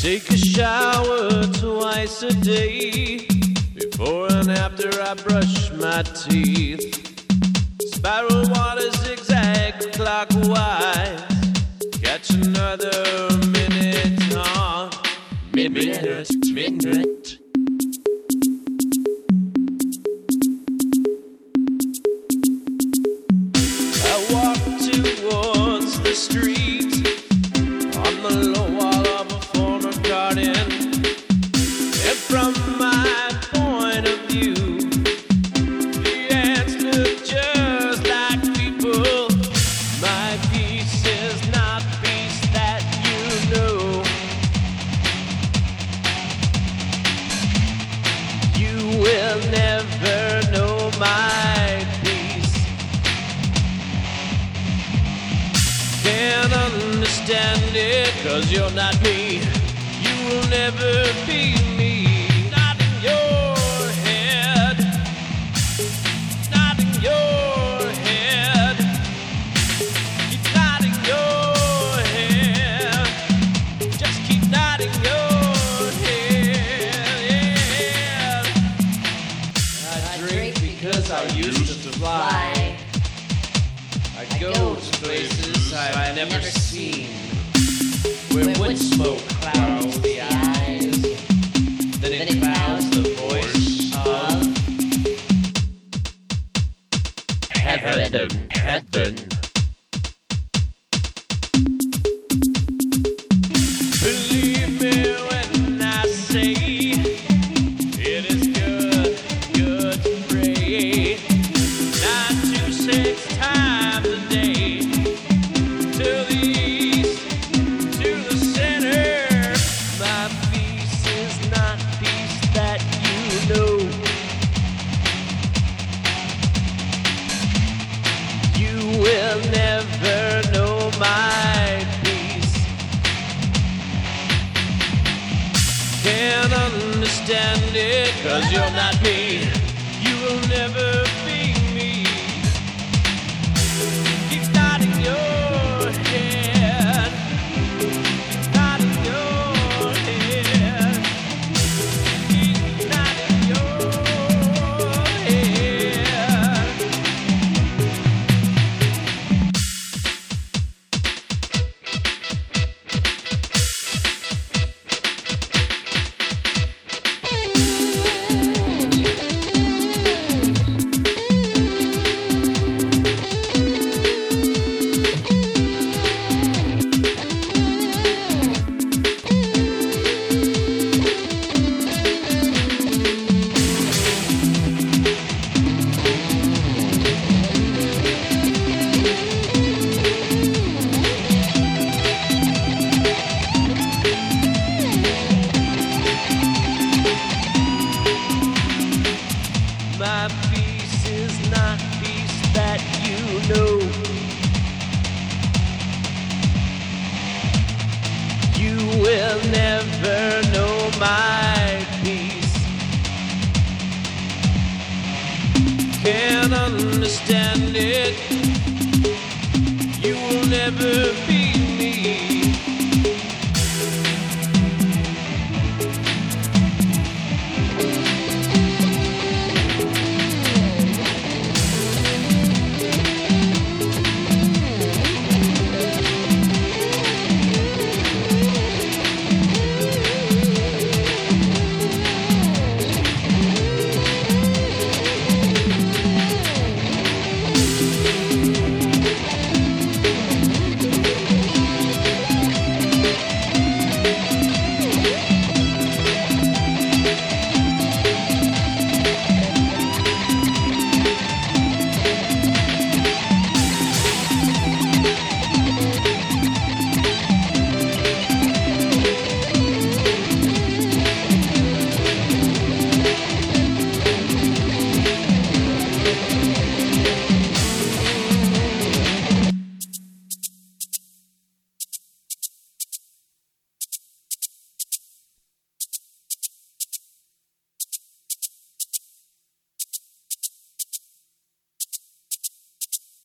take a shower twice a day. Before and after I brush my teeth. Spiral water zigzag clockwise. Catch another minute on. Minute. I walk towards the street on the low wall of a former garden. And from my point of view, the ants look just like people. My peace is not peace that you know. You will never know my peace. Can't understand it, 'cause you're not me. You will never be me. Not in your head. Not in your head. Keep nodding your head. Just keep nodding your head. I drink because I used to fly. I go to places I've never seen, where wind smoke clouds the eyes, then it clouds the voice of heaven. Believe me when I say it is good to pray 9 to 6 times a day. To the east, to the center. My peace is not peace that you know. You will never know my peace. Can't understand it, 'cause you're not me. You will never be me. Keep nodding your head. Keep nodding your head. Keep nodding your head. My peace is not peace that you know. You will never know my peace. Can't understand it. You will never be